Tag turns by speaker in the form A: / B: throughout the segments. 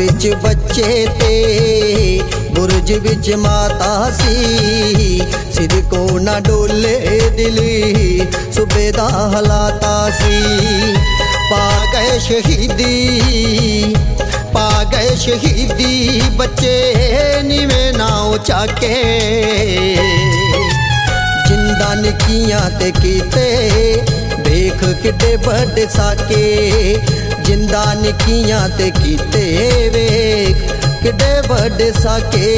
A: विच बच्चे ते बुरज विच माता सी। सिर को ना डोले दिली सुबेदा हलाता सी। पा गए शहीदी बच्चे नीवे नाव चाके। जिंदा निकियां ते कीते देख किडे बड़े साके। जिंदा निकियां ते कीते वेख किडे बड़े साके।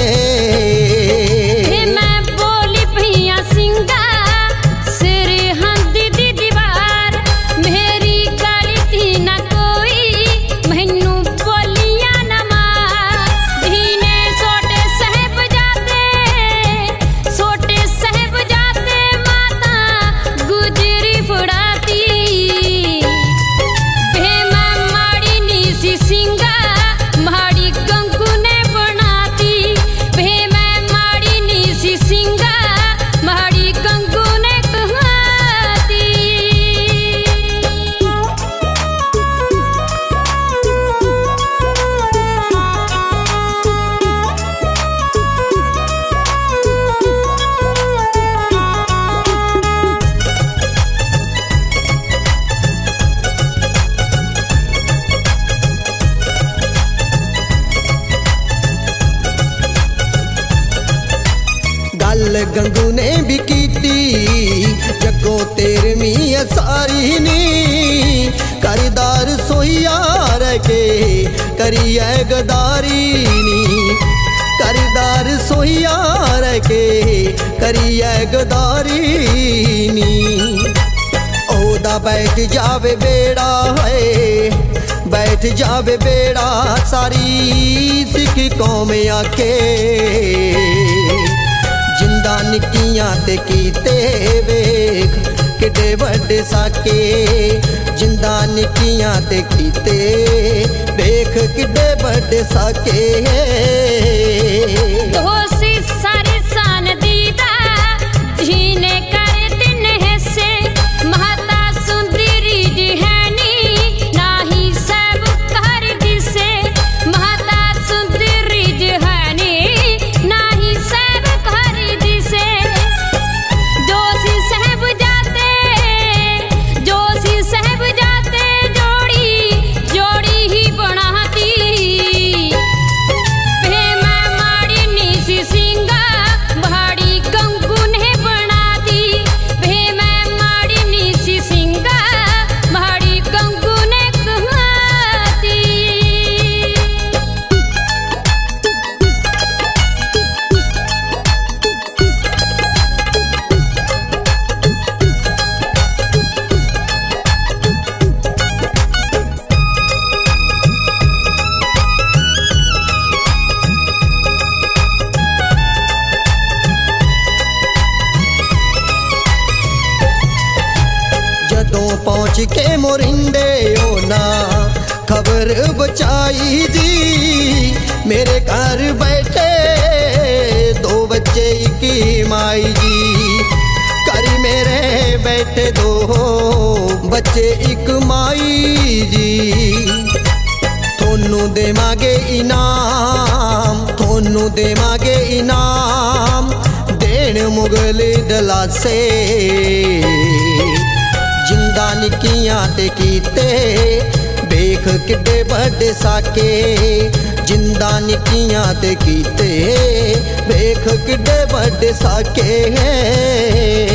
B: मैं बोली भैया सिंगा सिर हंदी दी दीवार मेरी काली थी ना कोई मैनू बोलिया ना मार। धीने सोटे साहब जाते माता गुजरी फुड़ाती।
A: गल गंगू ने भी कीती जगो तेरवीं सारी नी। करदार सोहियार के करिए गदारी नी। करदार सोहियार के करिए गदारी नी। ओदा बैठ जावे बेड़ा है बैठ जावे बेड़ा सारी सिख कौम आखे। जिंदा निकियां ते कीते वेख किडे बड़े साके। जिंदा निकियां ते कीते वेख किडे बड़े साके।
B: दोसी सारे सान दीदा जीने करे दिन हिस्से महता सुंदरी जहनी नाही सब कर दिसे। महता सुंदरी जहनी नाही सब कर दिसे। जोशी साहब जाते जोड़ी ही बनाती।
A: पहुँच के मोरिंदे ओना खबर बचाई जी। मेरे घर बैठे दो बच्चे की माई जी। करी मेरे बैठे दो बच्चे एक माई जी। थोनू देवांगे इनाम देन मुगल दलासे। जिंदा निकियां ते कीते वेख किडे बड़े साके। जिंदा निकियां ते कीते वेख किडे बड़े साके।